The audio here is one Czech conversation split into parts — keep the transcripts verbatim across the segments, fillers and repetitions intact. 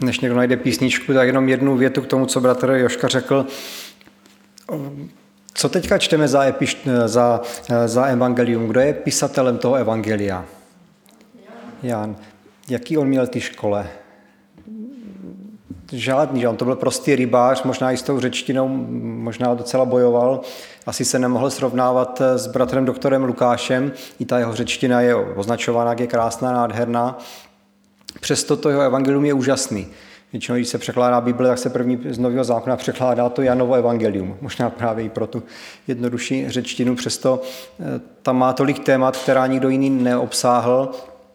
Než někdo najde písničku, tak jenom jednu větu k tomu, co bratr Joška řekl. Co teďka čteme za, epiš, za, za evangelium? Kdo je pisatelem toho evangelia? Jan. Jaký on měl ty škole? Žádný, že on to byl prostý rybář, možná i s tou řečtinou, možná docela bojoval. Asi se nemohl srovnávat s bratrem doktorem Lukášem, i ta jeho řečtina je označovaná, jak je krásná, nádherná. Přesto to jeho evangelium je úžasný. Většinou, když se překládá Bible, tak se první z Nového zákona překládá to Janovo evangelium. Možná právě i pro tu jednodušší řečtinu. Přesto tam má tolik témat, která nikdo jiný neobsáhl.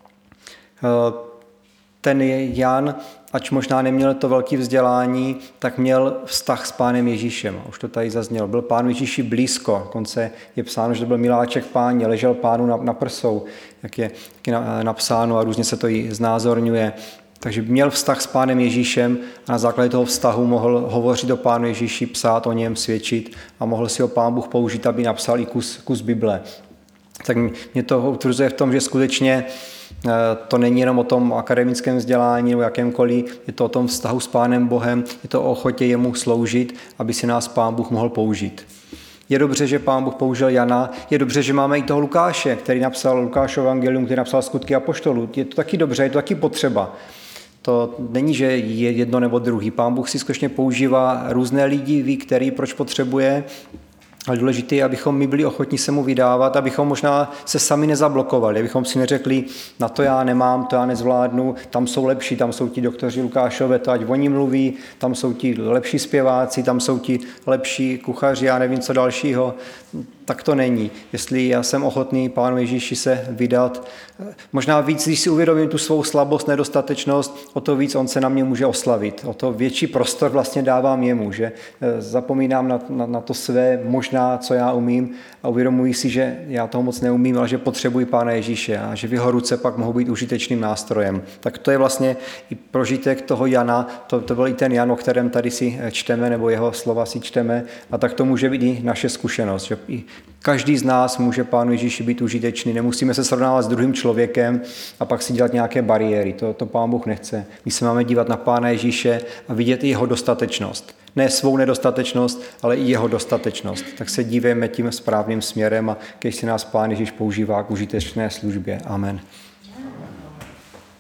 Ten Jan, ač možná neměl to velké vzdělání, tak měl vztah s Pánem Ježíšem. Už to tady zaznělo. Byl Pánu Ježíši blízko. Konce je psáno, že to byl miláček Páně, ležel Pánu na, na prsou, jak je, jak je napsáno a různě se to i znázorňuje. Takže měl vztah s Pánem Ježíšem a na základě toho vztahu mohl hovořit o Pánu Ježíši, psát o něm, svědčit a mohl si ho Pán Bůh použít, aby napsal i kus, kus Bible. Tak mě to utvrzuje v tom, že skutečně to není jenom o tom akademickém vzdělání nebo jakémkoliv, je to o tom vztahu s Pánem Bohem, je to o ochotě jemu sloužit, aby si nás Pán Bůh mohl použít. Je dobře, že Pán Bůh použil Jana, je dobře, že máme i toho Lukáše, který napsal Lukášovo evangelium, který napsal Skutky apoštolů. Je to taky dobře, je to taky potřeba. To není, že je jedno nebo druhý. Pán Bůh si skutečně používá různé lidi, ví, který proč potřebuje, ale důležité je, abychom my byli ochotní se mu vydávat, abychom možná se sami nezablokovali, abychom si neřekli, na to já nemám, to já nezvládnu, tam jsou lepší, tam jsou ti doktoři Lukášové, to ať oni mluví, tam jsou ti lepší zpěváci, tam jsou ti lepší kuchaři, já nevím co dalšího. Tak to není. Jestli já jsem ochotný Pánu Ježíši se vydat, možná víc, když si uvědomím tu svou slabost, nedostatečnost, o to víc on se na mě může oslavit. O to větší prostor vlastně dávám jemu, že zapomínám na, na, na to své možná, co já umím a uvědomuji si, že já toho moc neumím, ale že potřebuji Pána Ježíše a že v jeho ruce pak mohou být užitečným nástrojem. Tak to je vlastně i prožitek toho Jana, to, to byl i ten Jan, o kterém tady si čteme, nebo jeho slova si čteme a tak to může být i naše zkušenost, že i každý z nás může Pánu Ježíši být užitečný, nemusíme se srovnávat s druhým člověkem a pak si dělat nějaké bariéry, to, to Pán Bůh nechce. My se máme dívat na Pána Ježíše a vidět i jeho dostatečnost. Ne svou nedostatečnost, ale i jeho dostatečnost. Tak se dívejme tím správným směrem a když si nás Pán Ježíš používá k užitečné službě. Amen.